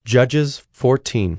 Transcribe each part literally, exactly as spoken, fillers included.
Judges fourteen.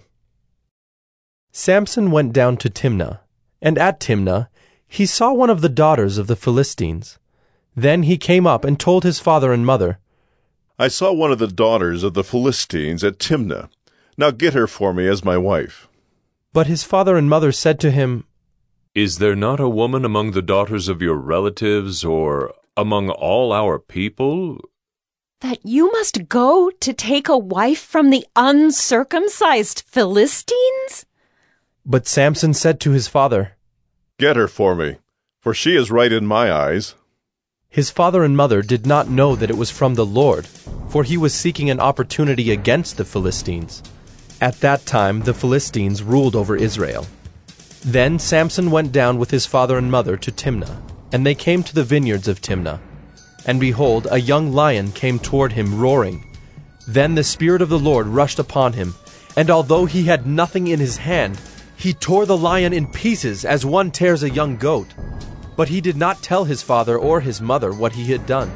Samson went down to Timnah, and at Timnah he saw one of the daughters of the Philistines. Then he came up and told his father and mother, I saw one of the daughters of the Philistines at Timnah. Now get her for me as my wife. But his father and mother said to him, Is there not a woman among the daughters of your relatives, or among all our people, that you must go to take a wife from the uncircumcised Philistines? But Samson said to his father, Get her for me, for she is right in my eyes. His father and mother did not know that it was from the Lord, for he was seeking an opportunity against the Philistines. At that time the Philistines ruled over Israel. Then Samson went down with his father and mother to Timnah, and they came to the vineyards of Timnah. And behold, a young lion came toward him roaring. Then the Spirit of the Lord rushed upon him, and although he had nothing in his hand, he tore the lion in pieces as one tears a young goat. But he did not tell his father or his mother what he had done.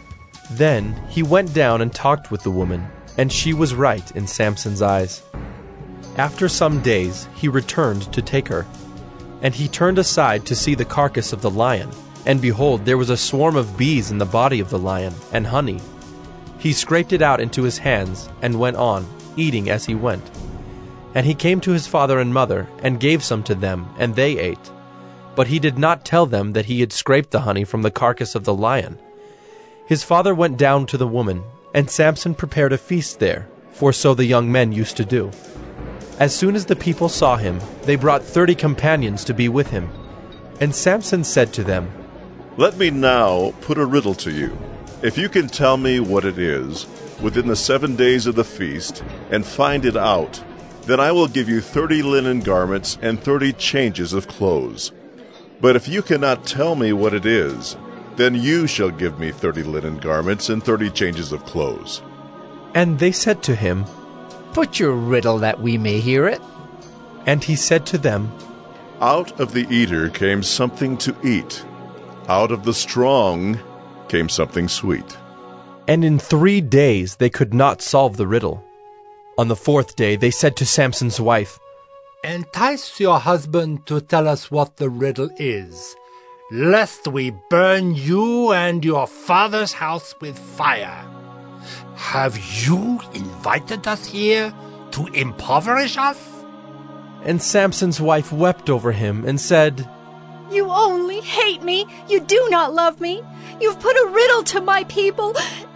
Then he went down and talked with the woman, and she was right in Samson's eyes. After some days he returned to take her. And he turned aside to see the carcass of the lion, and behold, there was a swarm of bees in the body of the lion, and honey. He scraped it out into his hands, and went on, eating as he went. And he came to his father and mother, and gave some to them, and they ate. But he did not tell them that he had scraped the honey from the carcass of the lion. His father went down to the woman, and Samson prepared a feast there, for so the young men used to do. As soon as the people saw him, they brought thirty companions to be with him. And Samson said to them, Let me now put a riddle to you. If you can tell me what it is within the seven days of the feast, and find it out, then I will give you thirty linen garments and thirty changes of clothes. But if you cannot tell me what it is, then you shall give me thirty linen garments and thirty changes of clothes. And they said to him, Put your riddle that we may hear it. And he said to them, Out of the eater came something to eat. Out of the strong came something sweet. And in three days they could not solve the riddle. On the fourth day they said to Samson's wife, Entice your husband to tell us what the riddle is, lest we burn you and your father's house with fire. Have you invited us here to impoverish us? And Samson's wife wept over him and said, You only hate me. You do not love me. You've put a riddle to my people,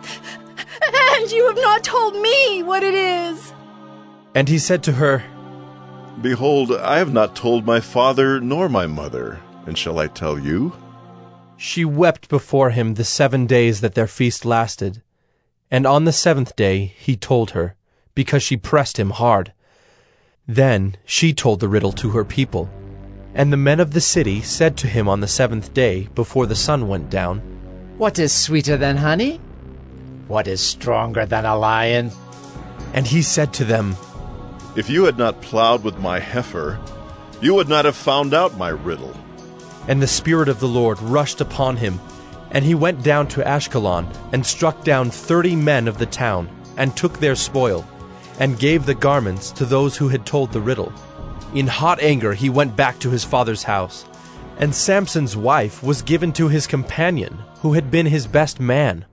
and you have not told me what it is. And he said to her, Behold, I have not told my father nor my mother, and shall I tell you? She wept before him the seven days that their feast lasted. And on the seventh day he told her, because she pressed him hard. Then she told the riddle to her people. And the men of the city said to him on the seventh day, before the sun went down, What is sweeter than honey? What is stronger than a lion? And he said to them, If you had not plowed with my heifer, you would not have found out my riddle. And the Spirit of the Lord rushed upon him, and he went down to Ashkelon, and struck down thirty men of the town, and took their spoil, and gave the garments to those who had told the riddle. In hot anger he went back to his father's house, and Samson's wife was given to his companion, who had been his best man.